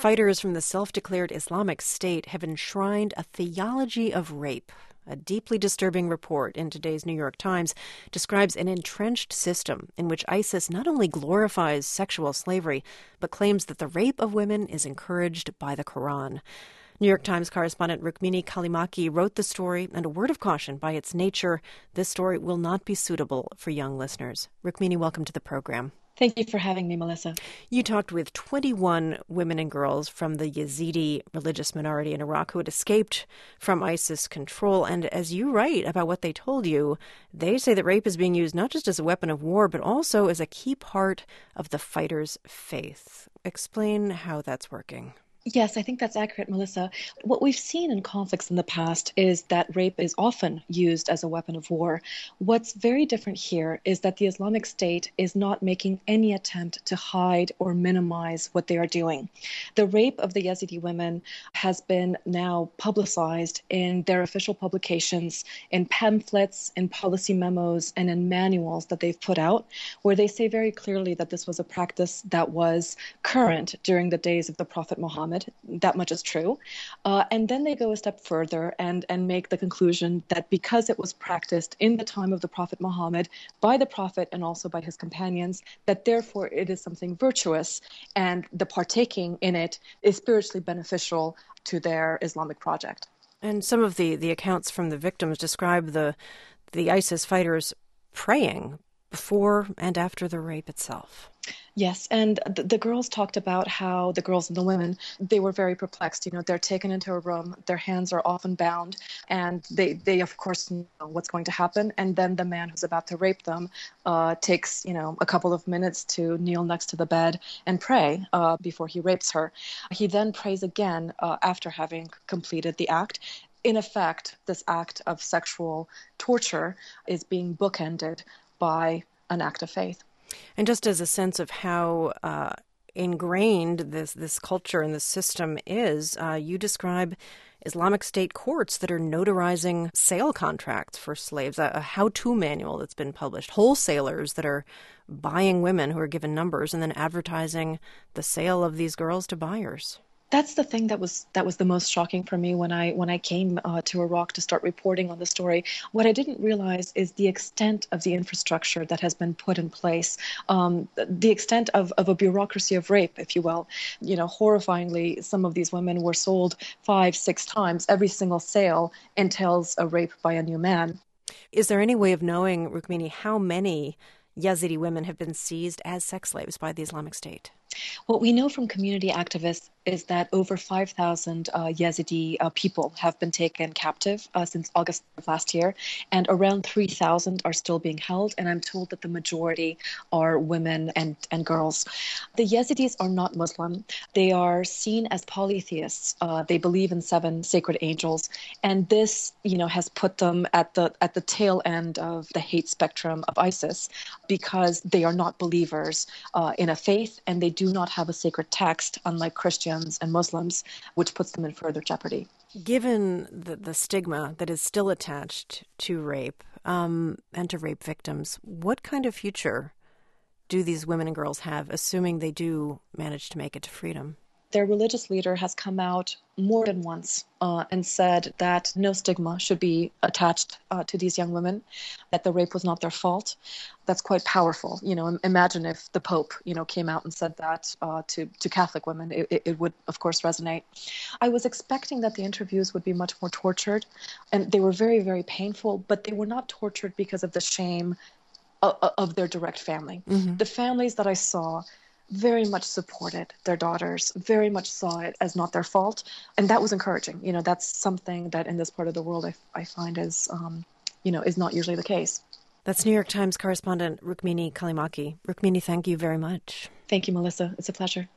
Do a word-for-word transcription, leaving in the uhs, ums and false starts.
fighters from the self-declared Islamic State have enshrined a theology of rape. A deeply disturbing report in today's New York Times describes an entrenched system in which ISIS not only glorifies sexual slavery, but claims that the rape of women is encouraged by the Quran. New York Times correspondent Rukmini Callimachi wrote the story, and a word of caution, by its nature, this story will not be suitable for young listeners. Rukmini, welcome to the program. Thank you for having me, Melissa. You talked with twenty-one women and girls from the Yazidi religious minority in Iraq who had escaped from ISIS control. And as you write about what they told you, they say that rape is being used not just as a weapon of war, but also as a key part of the fighters' faith. Explain how that's working. Yes, I think that's accurate, Melissa. What we've seen in conflicts in the past is that rape is often used as a weapon of war. What's very different here is that the Islamic State is not making any attempt to hide or minimize what they are doing. The rape of the Yazidi women has been now publicized in their official publications, in pamphlets, in policy memos, and in manuals that they've put out, where they say very clearly that this was a practice that was current during the days of the Prophet Muhammad. That much is true. Uh, and then they go a step further and, and make the conclusion that because it was practiced in the time of the Prophet Muhammad by the Prophet and also by his companions, that therefore it is something virtuous and the partaking in it is spiritually beneficial to their Islamic project. And some of the, the accounts from the victims describe the the ISIS fighters praying before and after the rape itself. Yes, and the, the girls talked about how the girls and the women, they were very perplexed. You know, they're taken into a room, their hands are often bound, and they, they of course, know what's going to happen. And then the man who's about to rape them uh, takes, you know, a couple of minutes to kneel next to the bed and pray uh, before he rapes her. He then prays again uh, after having completed the act. In effect, this act of sexual torture is being bookended by an act of faith. And just as a sense of how uh, ingrained this, this culture and this system is, uh, you describe Islamic State courts that are notarizing sale contracts for slaves, a, a how-to manual that's been published, wholesalers that are buying women who are given numbers and then advertising the sale of these girls to buyers. That's the thing that was that was the most shocking for me when I when I came uh, to Iraq to start reporting on the story. What I didn't realize is the extent of the infrastructure that has been put in place, um, the extent of, of a bureaucracy of rape, if you will. You know, horrifyingly, some of these women were sold five, six times. Every single sale entails a rape by a new man. Is there any way of knowing, Rukmini, how many Yazidi women have been seized as sex slaves by the Islamic State? What we know from community activists is that over five thousand uh, Yazidi uh, people have been taken captive uh, since August of last year, and around three thousand are still being held, and I'm told that the majority are women and, and girls. The Yazidis are not Muslim. They are seen as polytheists. Uh, they believe in seven sacred angels, and this, you know, has put them at the at the tail end of the hate spectrum of ISIS because they are not believers uh, in a faith, and they do not have a sacred text, unlike Christians and Muslims, which puts them in further jeopardy. Given the, the stigma that is still attached to rape um, and to rape victims, what kind of future do these women and girls have, assuming they do manage to make it to freedom? Their religious leader has come out more than once uh, and said that no stigma should be attached uh, to these young women, that the rape was not their fault. That's quite powerful. You know, imagine if the Pope, you know, came out and said that uh, to, to Catholic women. It, it would, of course, resonate. I was expecting that the interviews would be much more tortured, and they were very, very painful, but they were not tortured because of the shame of, of their direct family. Mm-hmm. The families that I saw very much supported their daughters, very much saw it as not their fault. And that was encouraging. You know, that's something that in this part of the world I, I find is, um, you know, is not usually the case. That's New York Times correspondent Rukmini Callimachi. Rukmini, thank you very much. Thank you, Melissa. It's a pleasure.